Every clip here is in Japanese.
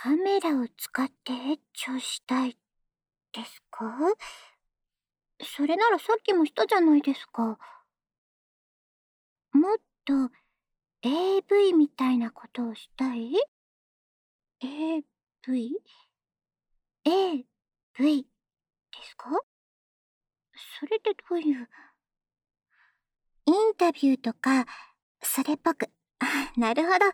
カメラを使ってエッチをしたいですか？それならさっきもしたじゃないですか。もっと AV みたいなことをしたい？ AV？ AV ですか？それってどういう。インタビューとか、それっぽく。なるほど。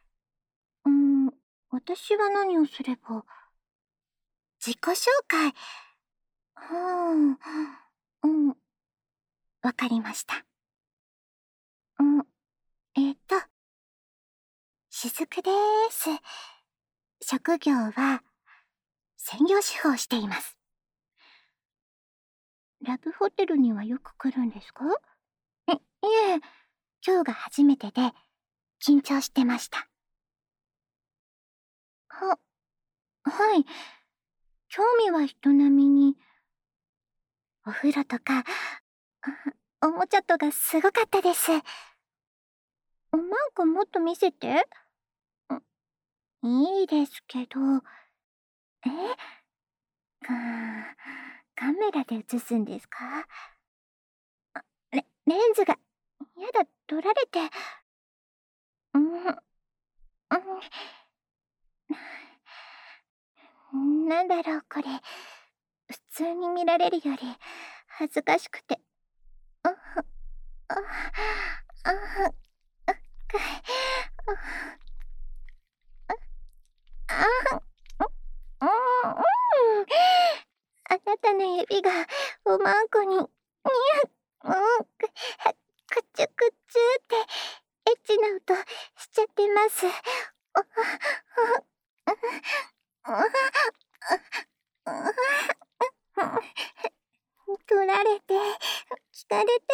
私は何をすれば。自己紹介。うん、わかりました。しずくでーす。職業は、専業主婦をしています。ラブホテルにはよく来るんですか？いえ、今日が初めてで、緊張してました。はい。興味は人並みに、お風呂とか、おもちゃとかすごかったです。なんかもっと見せて。いいですけど、カメラで映すんですか？レンズが、やだ、撮られて。うん、なんだろう、これ。普通に見られるより、恥ずかしくて。あ、あ、あ、あ、かい、あ、うん、あなたの指がおまんこに、にゃ、くちゅくちゅって、エッチな音しちゃってます。取られて、聞かれて、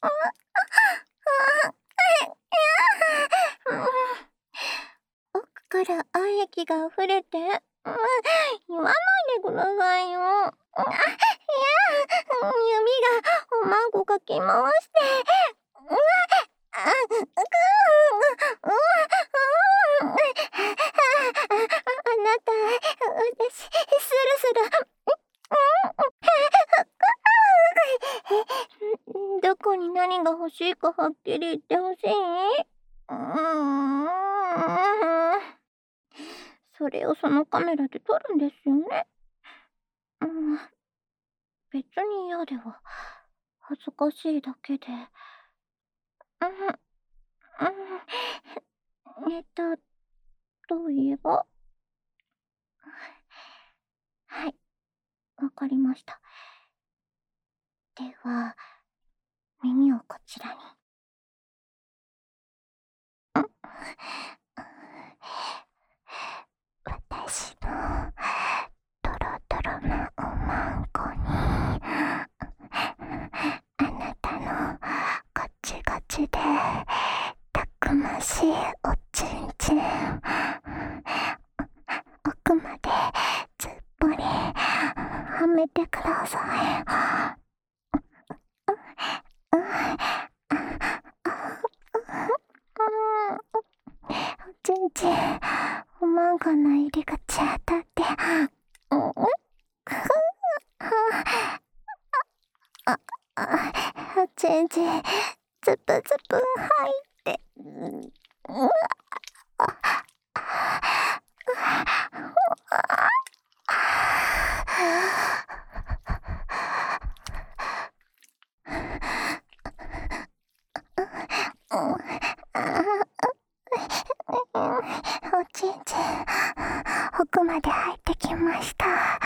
奥から愛液が溢れて、言わないでくださいよ。指がおまんこかき回して、あなた、私、スルスル、どこに何が欲しいかはっきり言ってほしい？それをそのカメラで撮るんですよね。別に嫌では、恥ずかしいだけで。どういえば。はい、わかりました。では、耳をこちらに。私のトロトロなおまんこに、あなたのガチガチでたくましいおちんちん、奥までずっぽりはめてください。おちんちん、おまんこの入り口当たって、おちんちん、ズプズプ入って、おちんちん、奥まで入ってきました。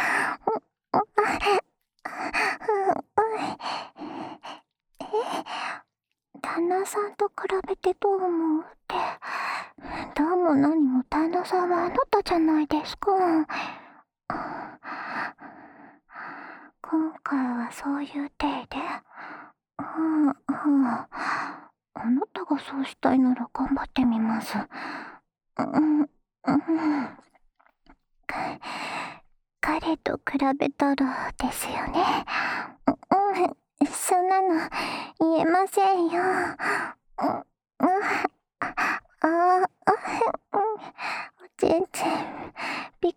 旦那さんと比べてどう思うって。どうも何も旦那さんはあなたじゃないですか。今回はそういう体で。あなたがそうしたいなら頑張ってみます。彼と比べたらですよね。そんなの言えませんよ。おちんちん、びっ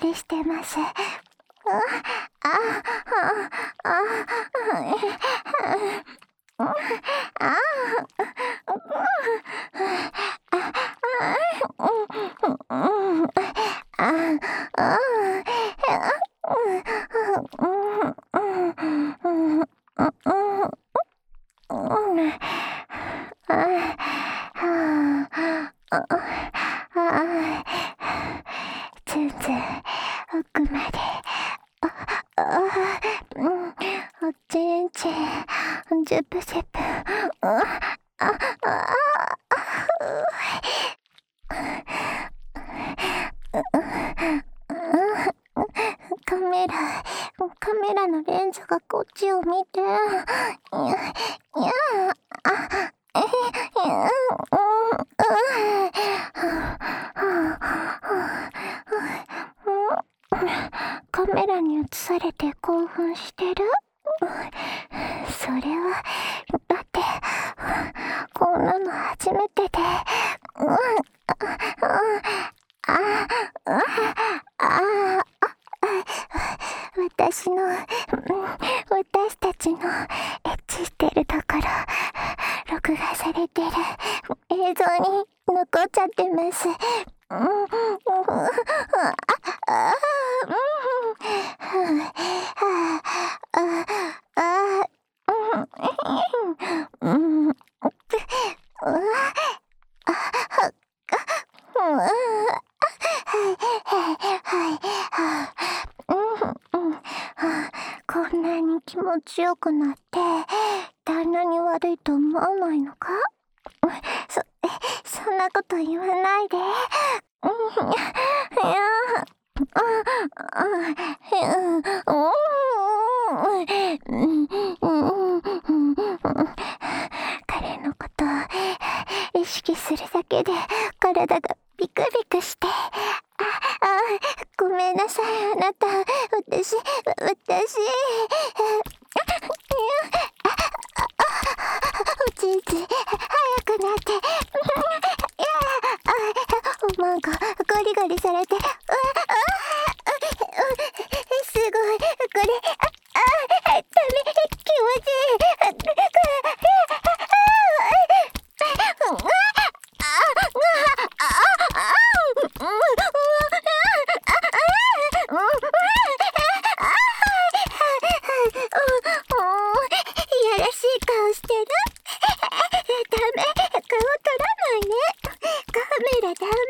りしてます。ずんずん奥まで。おちんちん、ジュプジュプ。カメラのレンズがこっちを見て。カメラに映されて興奮してる？それはだってこんなの初めてで。私たちのエッチしてるところ録画されてる映像に残っちゃってます。こんなに気持ちよくなって旦那に悪いと思わないのか？そんなこと言わないで。彼のことを意識するだけで体がビクビクして。ごめんなさい、あなた。私。おちんちん、早くなって。なんかゴリゴリされて。すごい、これ。ダメ、気持ちいい。いやらしい顔してる。ダメ、顔撮らないね。カメラダメ。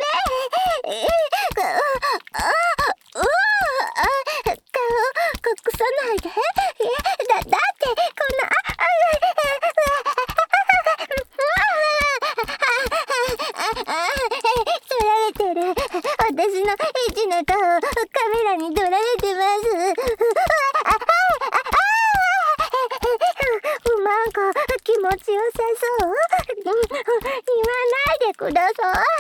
顔隠さないで。だってこんな。撮られてる。私のエッチな顔カメラに撮られてます。なんか気持ちよさそう。言わないでください。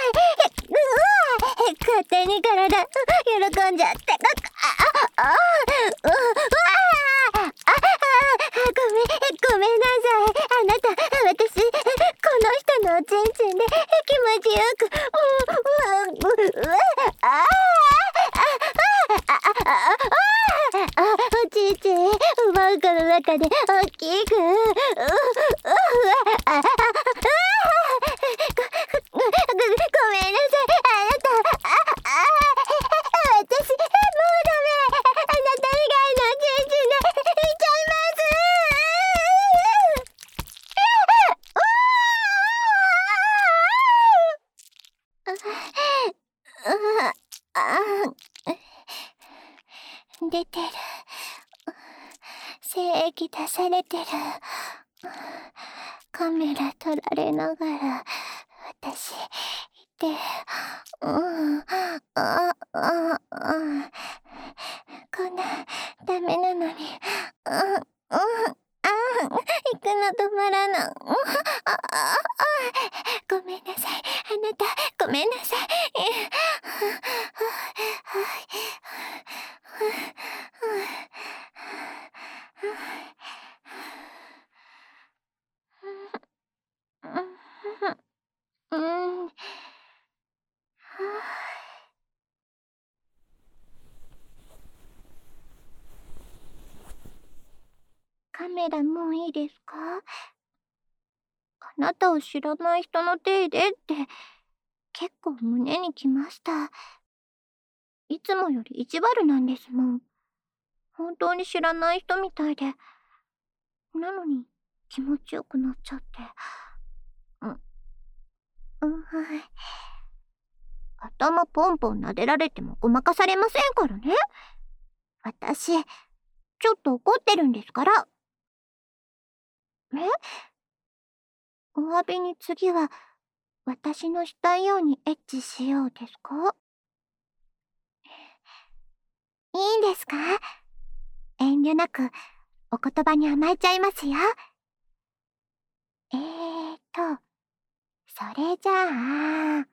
勝手に体喜んじゃって。ごめんなさい。あなた、私この人のおちんちんで気持ちよく。おちんちん奪う子の中で大きく。ごめんなさい、あなた。私もうダメ。あなた以外のおちんちんでいっちゃいます。出てる。精液出されてる。カメラ撮られながら私いて。こんなダメなのに。行くの止まらない。ごめんなさい、あなた。ごめんなさい。 メラもういいですか？あなたを知らない人の手でって結構胸にきました。いつもより意地悪なんですもん。本当に知らない人みたいで。なのに気持ちよくなっちゃって。うん、はい。頭ポンポン撫でられてもごまかされませんからね。私、ちょっと怒ってるんですから。え、お詫びに次は私のしたいようにエッチしようですか？いいんですか？遠慮なくお言葉に甘えちゃいますよ。それじゃあ、